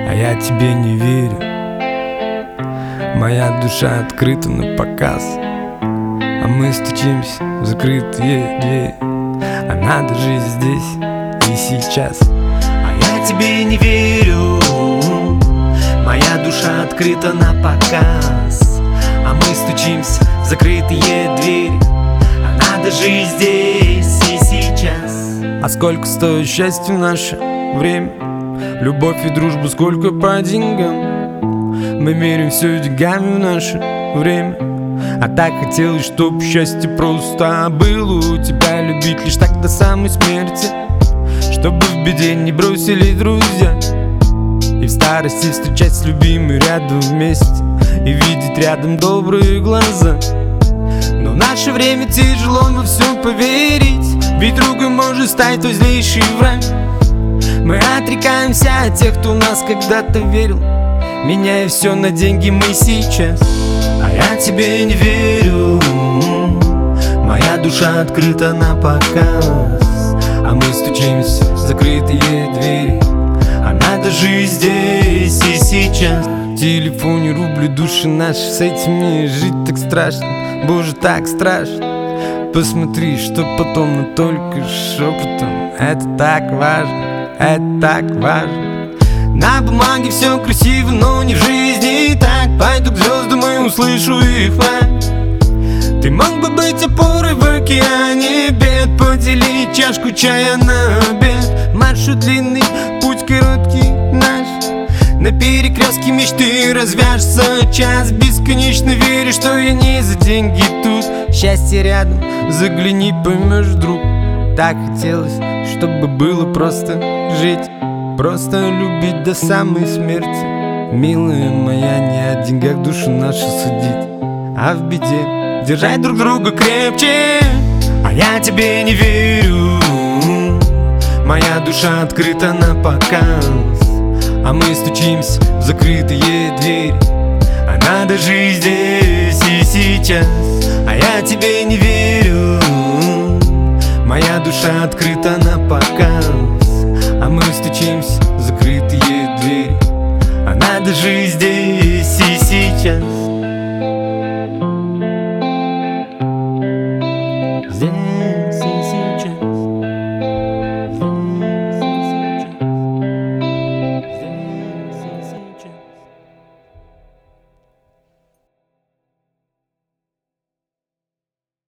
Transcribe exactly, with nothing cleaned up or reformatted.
а я тебе не верю. Моя душа открыта на показ, а мы стучимся в закрытые двери. Она даже здесь и сейчас, а я тебе не верю. Моя душа открыта на показ, а мы стучимся в закрытые двери. Она даже и здесь и сейчас. А сколько стоит счастье в наше время? Любовь и дружбу сколько по деньгам? Мы меряем все деньгами в наше время. А так хотелось, чтоб счастье просто было у тебя. Любить лишь так до самой смерти, чтобы в беде не бросили друзья. И в старости встречать с любимой рядом вместе, и видеть рядом добрые глаза. Но в наше время тяжело во все поверить, ведь другом может стать твой злейший враг. Мы отрекаемся от тех, кто в нас когда-то верил, меняя все на деньги мы сейчас. А я тебе не верю. Моя душа открыта на показ, а мы стучимся в закрытые двери. Она даже и здесь и сейчас. В телефоне рубли души наши, с этим мне жить так страшно. Боже, так страшно. Посмотри, что потом, но только шепотом. Это так важно, это так важно. На бумаге все красиво, но не в жизни. Так пойду к звездам и услышу их флаг. Ты мог бы быть опорой в океане бед, поделить чашку чая на обед. Маршрут длинный, путь короткий наш, на перекрестке мечты развяжется час. Бесконечно верю, что я не за деньги тут. Счастье рядом, загляни, поймешь вдруг. Так хотелось, чтобы было просто жить, просто любить до самой смерти. Милая моя, не о деньгах душу нашу судить, а в беде держать друг друга крепче. А я тебе не верю. Моя душа открыта на показ, а мы стучимся в закрытые двери. Она даже и здесь и сейчас. А я тебе не верю. Моя душа открыта на показ, а мы стучимся в закрытые двери. Она даже и здесь и сейчас.